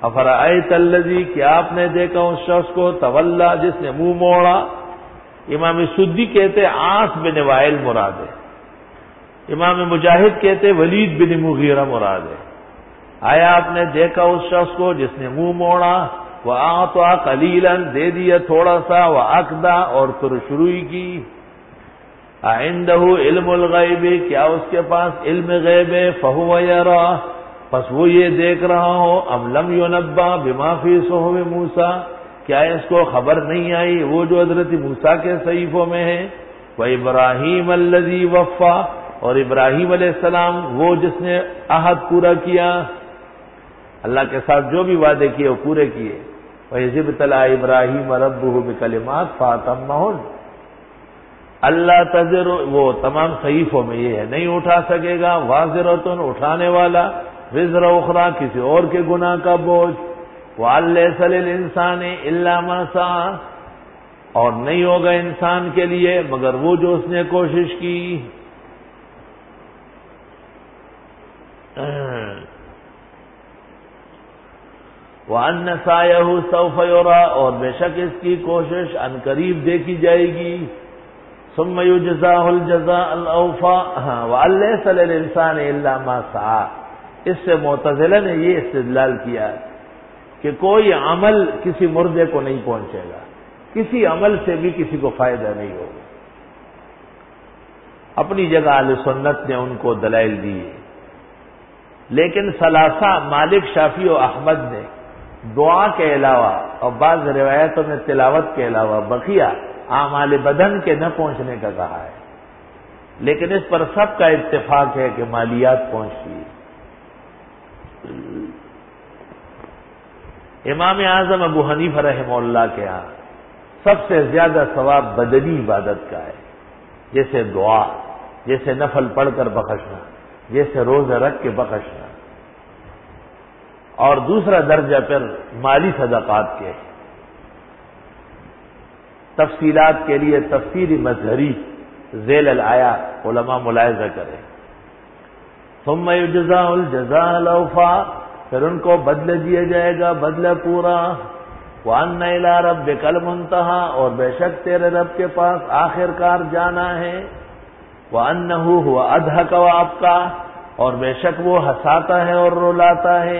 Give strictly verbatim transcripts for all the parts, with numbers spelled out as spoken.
افرأیت الذی، کیا آپ نے دیکھا اس شخص کو، تولا، جس نے منہ موڑا. امام سدی کہتے عاص بن وائل مراد ہے. امام مجاہد کہتے ولید بن مغیرہ مراد ہے. آیا آپ نے دیکھا اس شخص کو جس نے منہ موڑا، وَأَعْطَى قَلِيلًا، دے دیا تھوڑا سا، وَأَكْدَى، اور ترشروئی کی. عِندَهُ علم الغیب، کیا اس کے پاس علم غیب ہے، فَهُوَ يَرَى، پس وہ یہ دیکھ رہا ہو. ام لم يُنَبَّأْ بِمَا فِي صُحُفِ موسیٰ، کیا اس کو خبر نہیں آئی وہ جو حضرت موسیٰ کے صحیفوں میں ہے. وَإِبْرَاهِيمَ الَّذِي وَفَّى، اور ابراہیم علیہ السلام وہ جس نے عہد پورا کیا، اللہ کے ساتھ جو بھی وعدے کیے وہ پورے کیے. وَإِذِ ابْتَلَىٰ إِبْرَاهِيمَ رَبُّهُ بِكَلِمَاتٍ فَأَتَمَّهُنَّ. اللہ تزر، وہ تمام صحیفوں میں یہ ہے، نہیں اٹھا سکے گا وازرۃ، اٹھانے والا، وزر اخرى، کسی اور کے گناہ کا بوجھ. وَأَن لَّيْسَ لِلْإِنسَانِ إِلَّا مَا سَعَىٰ، اور نہیں ہوگا انسان کے لیے مگر وہ جو اس نے کوشش کی. وَأَنَّ سَعْيَهُ سَوْفَ يُرَىٰ، اور بے شک اس کی کوشش ان قریب دیکھی جائے گی. ثُمَّ يُجْزَاهُ الْجَزَاءَ الْأَوْفَىٰ. وَأَن لَّيْسَ لِلْإِنسَانِ إِلَّا مَا سَعَىٰ، اس سے معتزلہ نے یہ استدلال کیا کہ کوئی عمل کسی مردے کو نہیں پہنچے گا، کسی عمل سے بھی کسی کو فائدہ نہیں ہوگا. اپنی جگہ اہل سنت نے ان کو دلائل دیے، لیکن ثلاثہ مالک، شافعی و احمد نے دعا کے علاوہ اور بعض روایتوں میں تلاوت کے علاوہ بقیہ اعمال بدن کے نہ پہنچنے کا کہا ہے. لیکن اس پر سب کا اتفاق ہے کہ مالیات پہنچتی ہے. امام اعظم ابو حنیفہ رحمہ اللہ کے ہاں سب سے زیادہ ثواب بدنی عبادت کا ہے، جیسے دعا، جیسے نفل پڑھ کر بخشنا، جیسے روزہ رکھ کے بخشنا. اور دوسرا درجہ پھر مالی صدقات کے. تفصیلات کے لیے تفسیری مظہری ذیل الآیات علماء ملاحظہ کریں. ثم یجزاء الجزاء الاوفیٰ، پھر ان کو بدلہ دیا جائے گا بدلہ پورا. وَأَنَّ إِلَىٰ رَبِّكَ الْمُنتَهَىٰ، اور بے شک تیرے رب کے پاس آخر کار جانا ہے. وَأَنَّهُ هُوَ أَضْحَكَ وَأَبْكَىٰ، اور بے شک وہ ہنساتا ہے اور رلاتا ہے.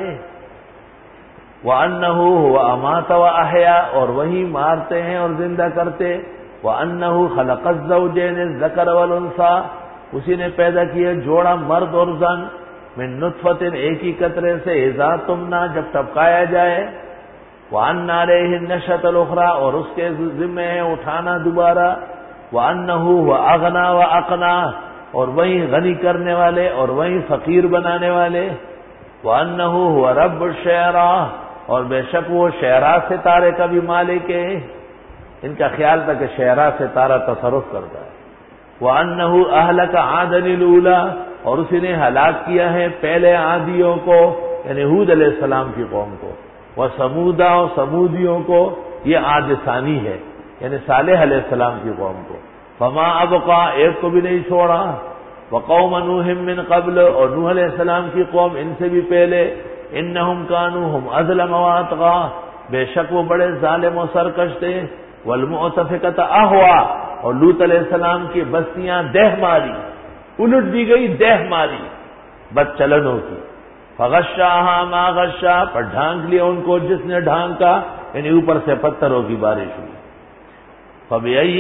وَأَنَّهُ هُوَ أَمَاتَ وَأَحْيَا، اور وہی مارتے ہیں اور زندہ کرتے. وَأَنَّهُ خَلَقَ الزَّوْجَيْنِ الذَّكَرَ وَالْأُنثَىٰ، اسی نے پیدا کیا جوڑا مرد اور زن. من نطفۃ، ایک ہی قطرے سے، اذا تمنا، جب ٹپکایا جائے. وَأَنَّ عَلَيْهِ النَّشْأَةَ الْأُخْرَىٰ، اور اس کے ذمہ ہے اٹھانا دوبارہ. وَأَنَّهُ هُوَ أَغْنَىٰ وَأَقْنَىٰ، اور وہی غنی کرنے والے اور وہی فقیر بنانے والے. وَأَنَّهُ هُوَ رَبُّ الشِّعْرَىٰ، اور بے شک وہ شعراء ستارے کا بھی مالک ہے. ان کا خیال تھا کہ شعراء ستارہ تصرف کرتا ہے. وَأَنَّهُ أَهْلَكَ عَادًا الْأُولَىٰ، اور اسی نے ہلاک کیا ہے پہلے عادیوں کو، یعنی ہود علیہ السلام کی قوم کو. وَثَمُودَ، اور سمودیوں کو، یہ عاد ثانی ہے یعنی صالح علیہ السلام کی قوم کو. فَمَا أَبْقَىٰ، ایک کو بھی نہیں چھوڑا. وَقَوْمَ نُوحٍ مِّن قَبْلُ، اور نوح علیہ السلام کی قوم ان سے بھی پہلے. إِنَّهُمْ كَانُوا هُمْ أَظْلَمَ وَأَطْغَىٰ، بے شک وہ بڑے ظالم و سرکش تھے. وَالْمُؤْتَفِكَةَ أَهْوَىٰ، اور لوط علیہ السلام کی بستیاں دہ ماری، الٹ دی گئی، دہ ماری بد چلنوں کی. فَغَشَّاهَا مَا غَشَّىٰ، پر ڈھانک لیا ان کو جس نے ڈھانکا، یعنی اوپر سے پتھروں کی بارش ہوئی. فَبِأَيِّ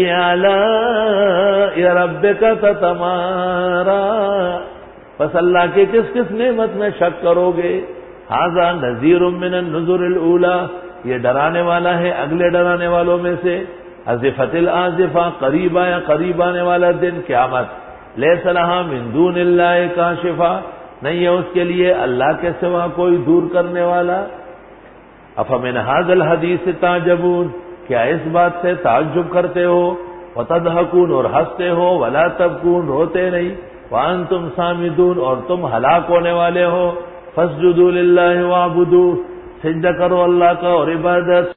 آلَاءِ رَبِّكَ تَتَمَارَىٰ، پس اللہ کے کس کس نعمت میں شک کرو گے. هَٰذَا نَذِيرٌ مِّنَ النُّذُرِ الْأُولَىٰ، یہ ڈرانے والا ہے اگلے ڈرانے والوں میں سے. أَزِفَتِ الْآزِفَةُ، قریب آیا قریب آنے والا دن قیامت. لَيْسَ لَهَا مِن دُونِ اللَّهِ كَاشِفَةٌ، نہیں ہے اس کے لیے اللہ کے سوا کوئی دور کرنے والا. أَفَمِنْ هَٰذَا الْحَدِيثِ تَعْجَبُونَ، کیا اس بات سے تعجب کرتے ہو. وَتَضْحَكُونَ، اور ہنستے ہو. وَلَا تَبْكُونَ، روتے نہیں. وَأَنْتُمْ صَامِدُونَ، اور تم ہلاک ہونے والے ہو. فَاسْجُدُوا لِلَّهِ وَاعْبُدُوا، سجدہ کرو اللہ کا اور عبادت.